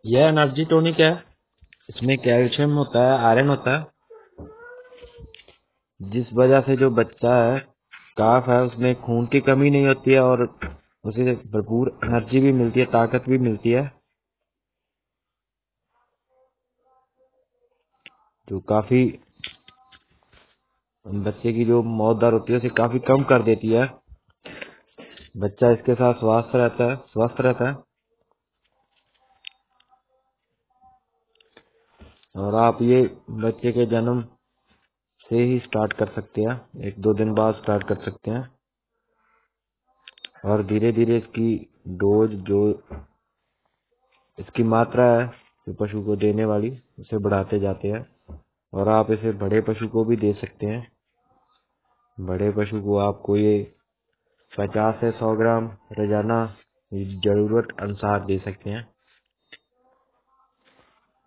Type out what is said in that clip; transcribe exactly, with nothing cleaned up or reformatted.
यह energy tonic है। इसमें कैल्शियम होता है, आयरन होता है, जिस वजह से जो बच्चा है काफ है उसमें खून की कमी नहीं होती है और उसे भरपूर एनर्जी भी मिलती है, ताकत भी मिलती है, जो काफी बच्चे की जो मौत दर होती है उसे काफी कम कर देती है। बच्चा इसके साथ स्वस्थ रहता है स्वस्थ रहता है और आप ये बच्चे के जन्म से ही स्टार्ट कर सकते हैं, एक दो दिन बाद स्टार्ट कर सकते हैं और धीरे धीरे इसकी डोज जो इसकी मात्रा है जो पशु को देने वाली उसे बढ़ाते जाते हैं और आप इसे बड़े पशु को भी दे सकते हैं। बड़े पशु को आपको ये पचास से सौ ग्राम रोजाना जरूरत अनुसार दे सकते हैं।